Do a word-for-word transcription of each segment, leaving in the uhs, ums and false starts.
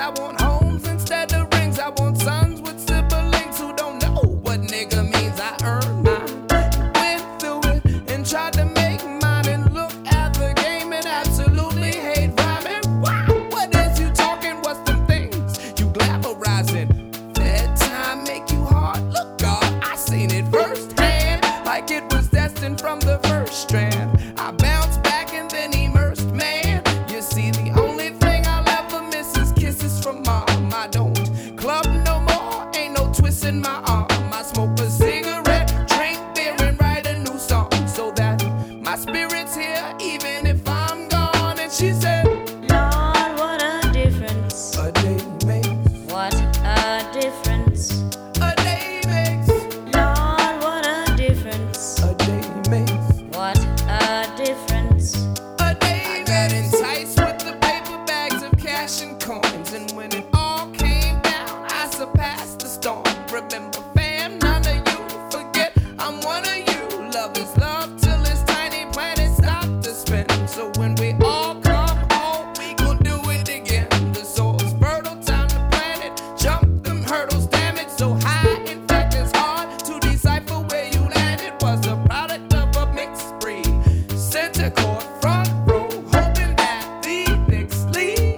I want homes instead of rings. I want sons with siblings who don't know what nigga means. I earned mine, went through it, and tried to make mine. And look at the game and absolutely hate rhyming. Wow, what is you talking? What's them things you glamorizing? Bedtime make you hard? Look, God, I seen it firsthand, like it was destined from the first strand. I bounced back and then immersed, man. You see, the only thing I'll ever miss is kisses from mom. I don't club no more, ain't no twist in my arm. I smoke a cigarette, drink beer, and write a new song so that my spirit's here even if I'm gone. And she said, Lord, what a difference. a day makes, What a difference. a day makes, Lord, what a difference. a day makes, What a difference. a day I got enticed with the paper bags of cash and coins, and when it all came down, I surpassed the storm. Remember, fam, none of you forget I'm one of you. Love is love till this tiny planet stop to spin. So when we all come home, we gon' do it again. The soil's fertile, time to plant it. Jump them hurdles, damn it, so high. In fact, it's hard to decipher where you landed. Was a product of a mixed breed. Center court, front row, hoping that the Knicks lead.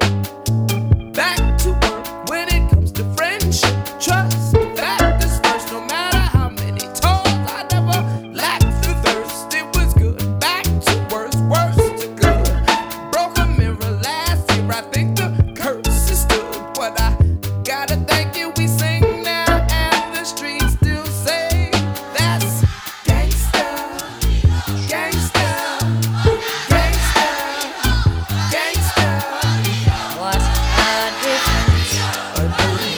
Back to work when it comes to friendship, trust. That dispersed, no matter how many toes, I never lacked the thirst. It was good, back to worse, worse to good. Broke a mirror last year, I think the curse is stood. But I gotta thank you, we sing now, and the streets still say that's gangsta, gangsta, gangsta, gangsta. What a difference. A day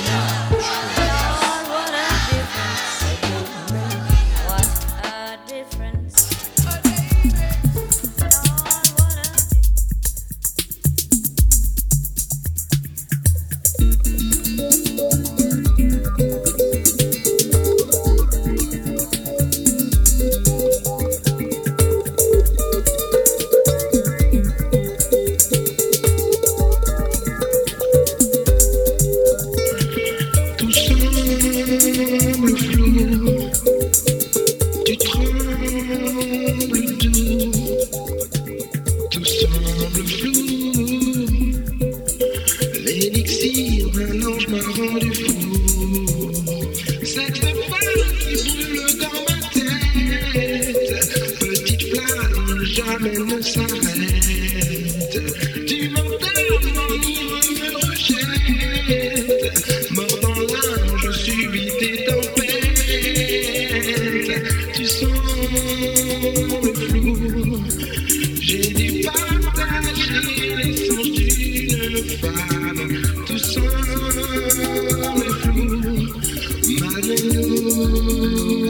Lord, what a difference. What a difference. a day makes. Lord, what a Tout semble flou, tu trembles tout, tout semble flou. L'élixir d'un ange m'a rendu fou. Cette flamme qui brûle dans ma tête, petite flamme, jamais ne s'arrête. Tu m'enterres, m'enivre, me rejette. Mort dans l'âme, je subis tes tempêtes. Tu sembles flou. J'ai dû partager les songes d'une femme. Tout semble flou, malgré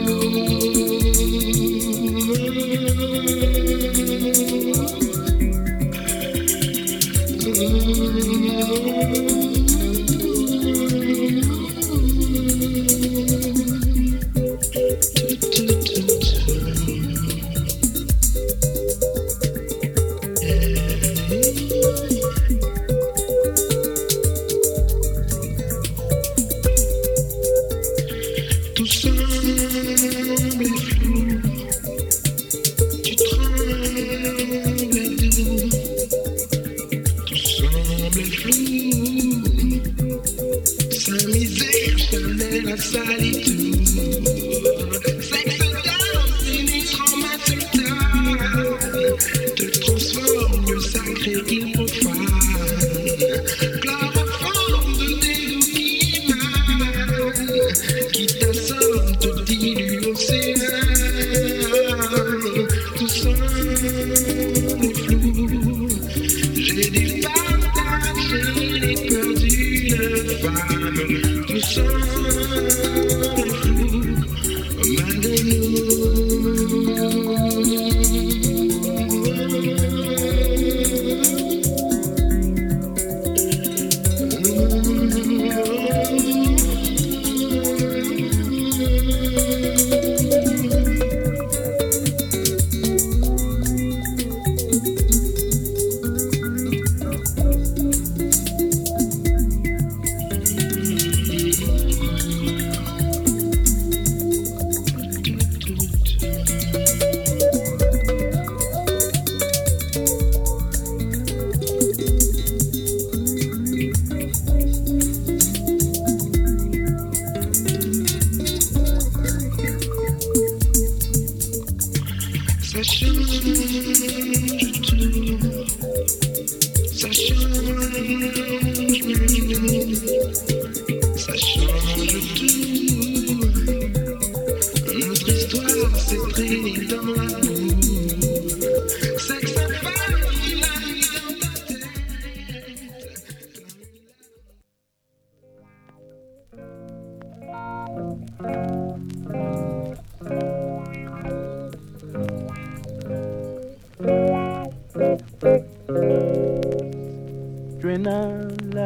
Tout semble flou, tu trembles doux. Tout semble flou, sa misère, jamais la solitude. Sexe danse, pénétrant ma sultane, te transforme, sacré et profane. Chloroforme de dégoût qui émane, qui t'assomme, te dilue l'océan. Tout semble flou, j'ai dû partager les peurs d'une femme. Tout semble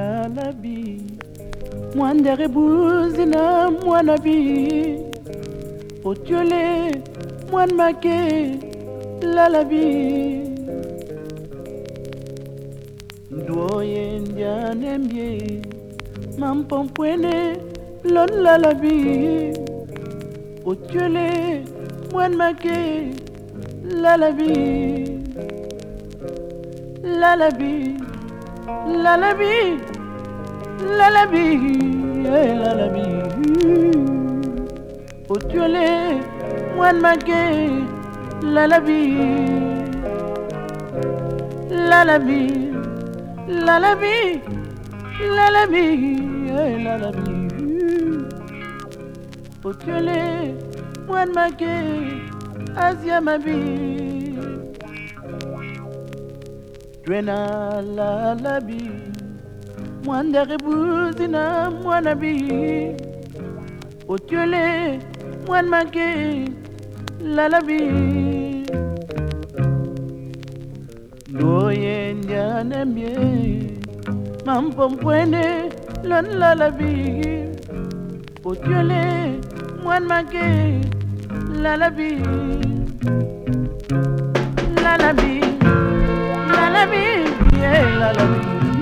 lalabi mwandere buzina mwanabi otiole mwan make lalabi ndoye ndianembie mampompwene lon lalabi otiole mwan make lalabi lalabi lalabi lalabi eh, lalabi otiole mwan make lalabi lalabi lalabi lalabi eh, lalabi otiole mwan make Asia mabi Drena lalabi mwandere buzina mwanabi otiole mwan make lalabi Loye ndianembie mampompwene lon lalabi otiole mwan make lalabi lalabi lalabi yeah lalabi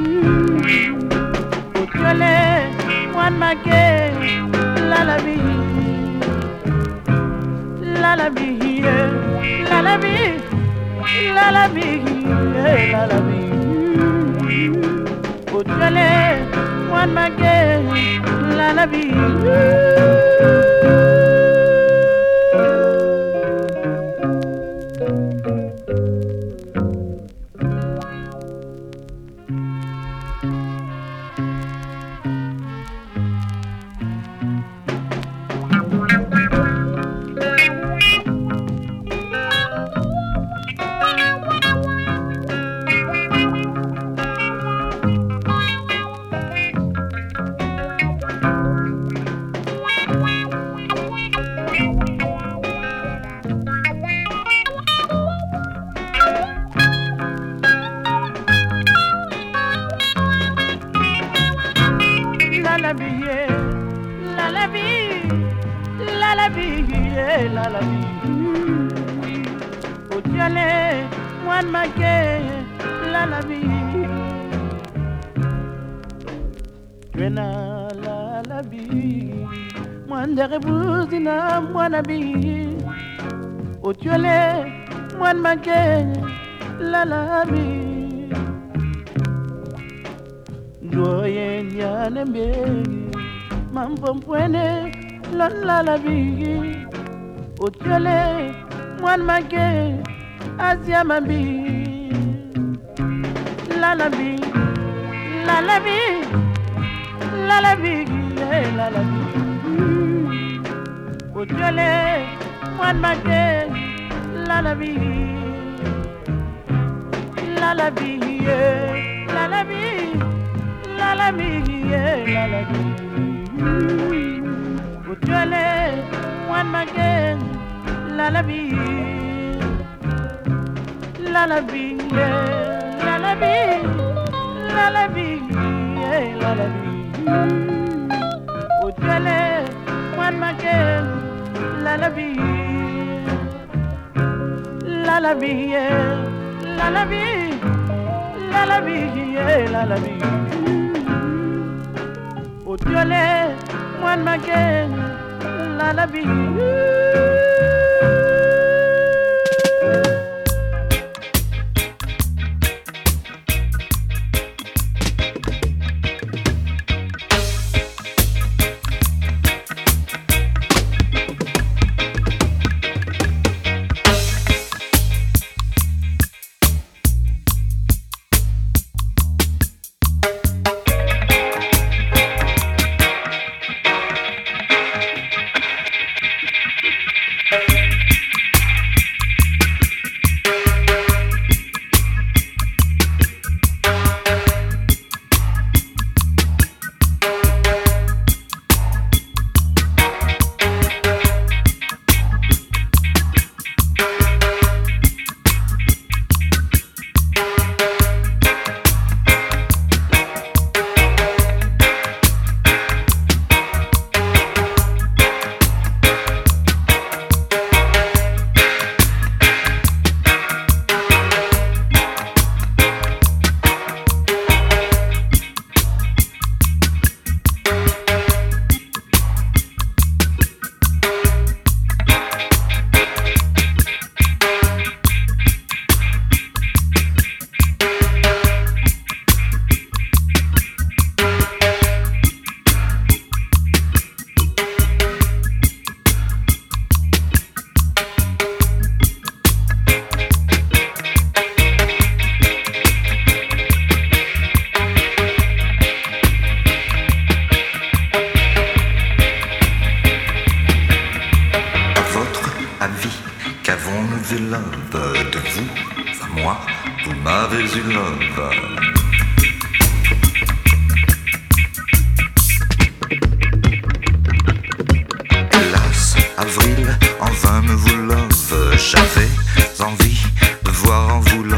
otiole mwan make lalabi lalabi yeah lalabi lalabi yeah lalabi otiole mwan make lalabi mwandere buzina mwanabi otiole mwan make lalabi ndoye ndianembie mampompwene lon lalabi otiole mwan make Asia mabi lalabi lalabi lalabi yeah, lalabi otiole mwan make lalabi lalabi yeah, lalabi lalabi yeah, lalabi otiole mwan make lalabi lalabi yeah, lalabi lalabi yeah, lalabi otiole mwan make lalabi lalabi yeah, lalabi lalabi yeah, lalabi otiole mwan make lalabi eu love de vous à moi, vous m'avez eu love. Hélas, avril, en vain me vous love. J'avais envie de voir en vous love.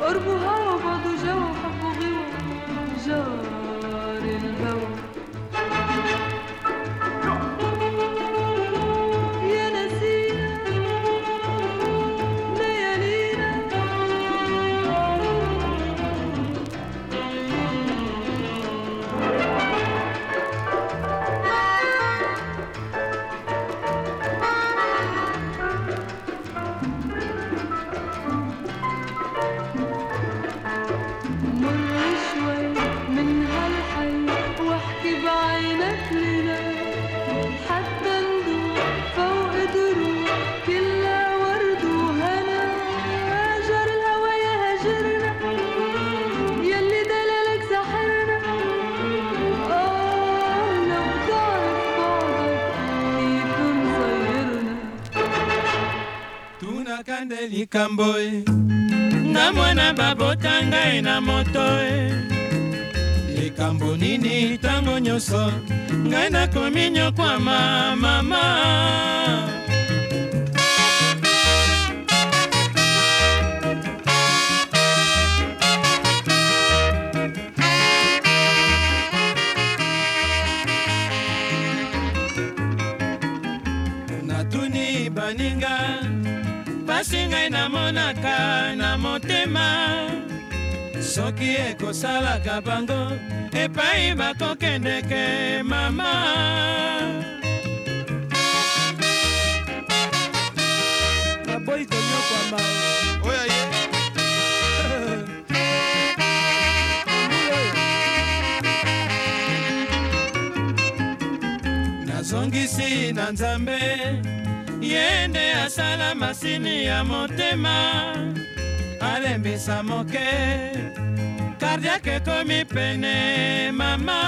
قرب هوا بعد جو حب وغوى جار الهوى يا نسينا ليالينا likambo nga mwana babota ngai na moto likambo nini tango nyonso ngai nakomi nyokwama mama natuni baninga pasi ngai namonaka na motema soki ekosalaka bango epai bakokendeke mama naboyi konyokwama oya ye nazongisi na nzambe yende asala masini ya motema alembisa moke kardiake ekomi pene mama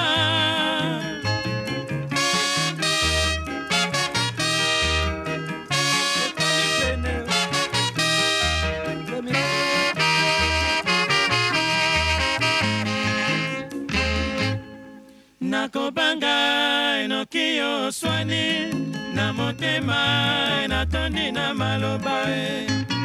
nakobanga enoki yo swani na motema natondi na maloba e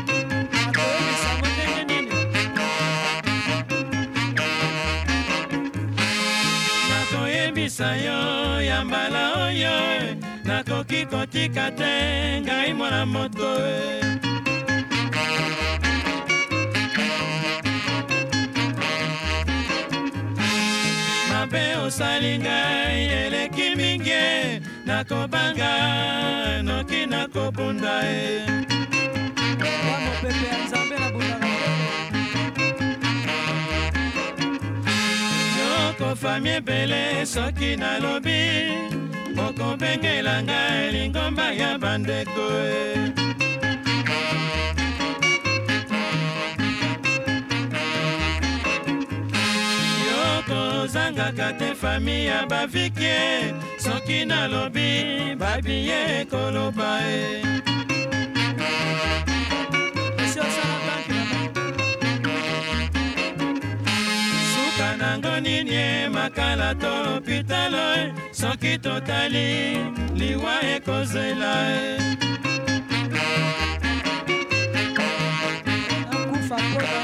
nakoyebisa yo ya mbala oyo nakoki kotika te ngai mwana moto e mabe osali ngai eleki mingi nakobanga noki nakobunda e mopepe ya nzambe nabundaka yokofami ebele soki nalobi okobengela ngai lingomba ya bandeko e kozangaka te fami ya bavikie soki nalobi babiye koloba e suka nango nini makala to lopitalo soki totali liwa ekozela e akufa koda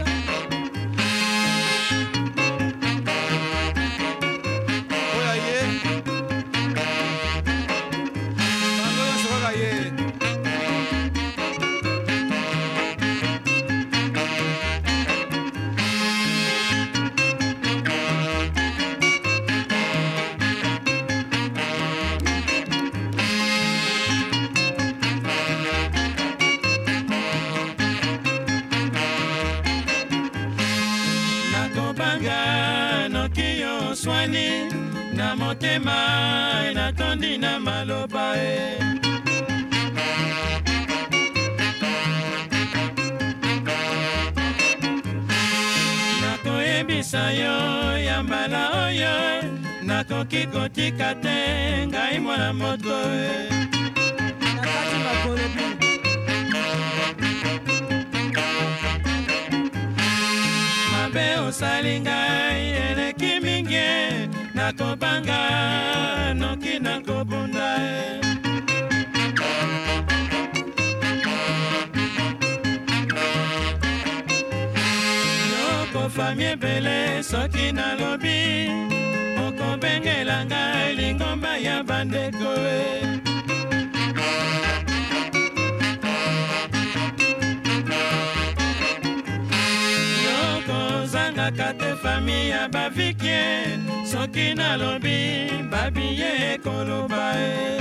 swani na motema natondi na maloba e nakoyebisa yo ya mbala oyo nakoki kotika te ngai mwana moto e nakati bakolobi mabe osali ngai eleki mingi nakobanga noki nakobunda e fami ebele soki nalobi okobengela ngai lingomba ya bandeko e yokozangaka te fami ya bavikie soki nalobi babiye ekoloba e